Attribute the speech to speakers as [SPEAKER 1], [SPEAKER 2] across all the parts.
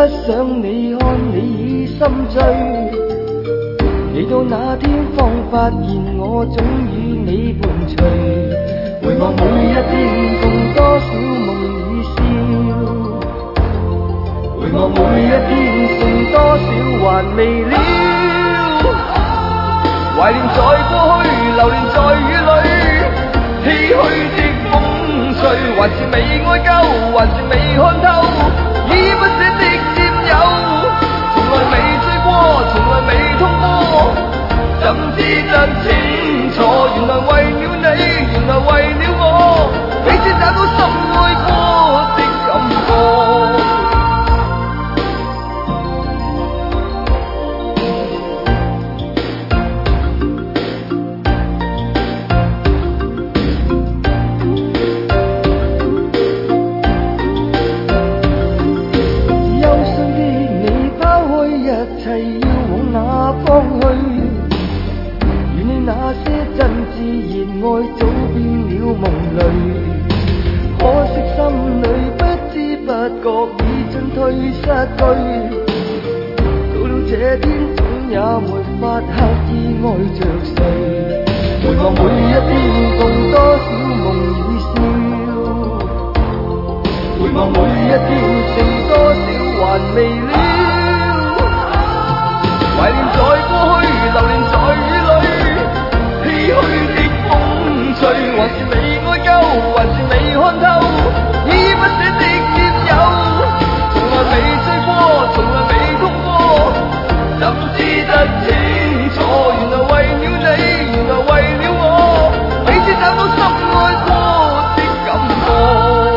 [SPEAKER 1] 想你看你已心醉，直到那天方發現我總與你伴隨。回望每一天共多少夢與笑，回望每一天剩多少還未了。懷念在過去，流連在雨裏，唏噓的風吹，還是未愛夠，還是未看透，依不捨的佔有，從來未醉過，從來未痛過，怎知得清楚？原來為了你，原來為了我，彼此找到深愛過的感覺。真摯熱愛早變了夢淚，可惜心裏不知不覺已進退失據。到了這天總也沒法刻意愛着誰，回望每一天共多少夢與笑，回望每一天剩多少還未了。懷念在過去，流連在雨裏，唏噓的風吹，還是未愛夠，還是未看透，依不捨的佔有，從來未醉過，從來未痛過，怎知得清楚？原來為了你，原來為了我，彼此找到深愛過的感覺。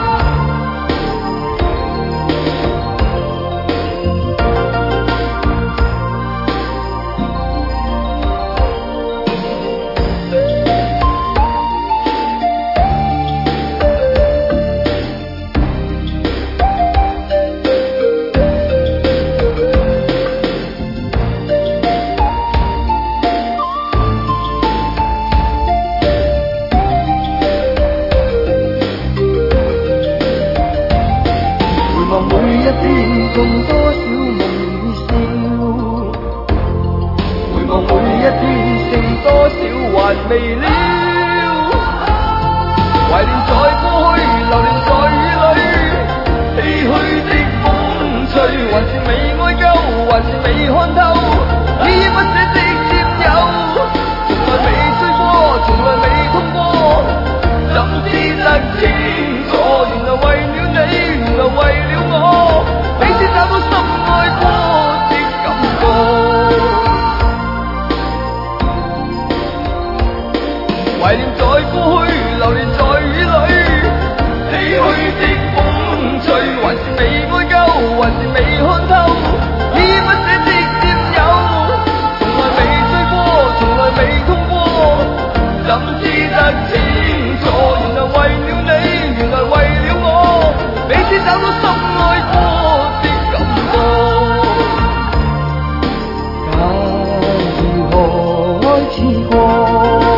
[SPEAKER 1] 共多少夢與笑，回望每一天剩多少還未了。懷念在過去，流連在雨裏，唏噓的風吹，還是未愛夠，還是未看透，依不捨的佔有，從來未醉過，從來未痛過，怎知得清楚？原來為了你，原來為了我，彼此找到深愛過的感覺。懷念在過去，流連在雨裏，唏噓的風吹，還是未愛夠，還是未看透，依不捨的佔有，從來未醉過，從來未痛過，怎知得清楚？原來為了你，原來為了我，彼此找到深愛過的感覺。假如何開始過？